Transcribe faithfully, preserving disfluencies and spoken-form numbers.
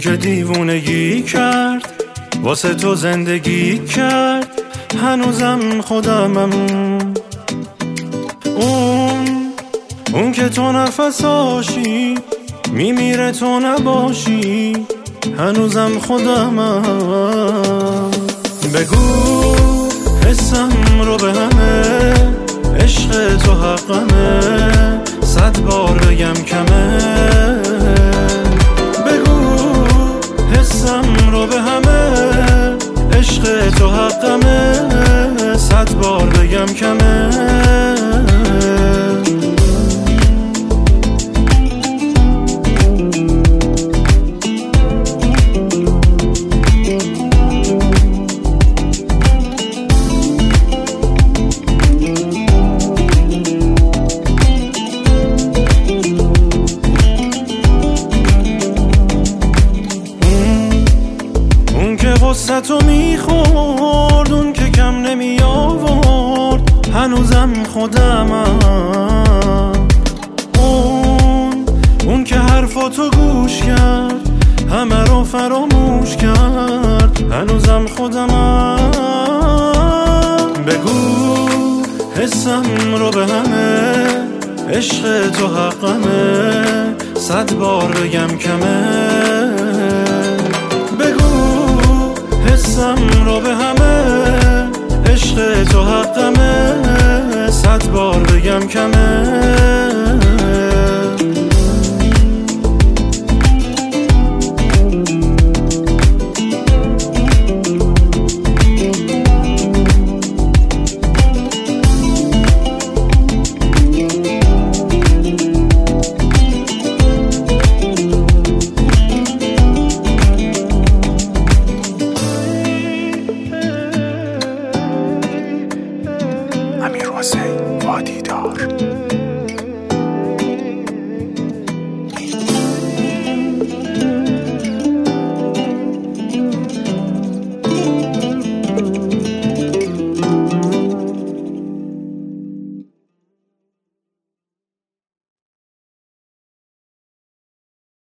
که دیوونگی کرد واسه تو زندگی کرد هنوزم خودمم. اون اون که تو نفساشی میمیره تو نباشی هنوزم خودمم. بگو حسم رو به همه عشق تو حقمه صد بار بگم کمه. بگو حسم رو به همه عشق تو حقمه صد بار بگم کمه. غصه تو میخورد اون که کم نمی آورد هنوزم خودمم. اون اون که حرفاتو گوش کرد همه رو فراموش کرد هنوزم خودمم. بگو حسم رو به همه عشق تو حقمه صد بار بگم کمه. حسم رو به همه عشق تو حقمه صد بار بگم کمه. امیر حسین وادیدار.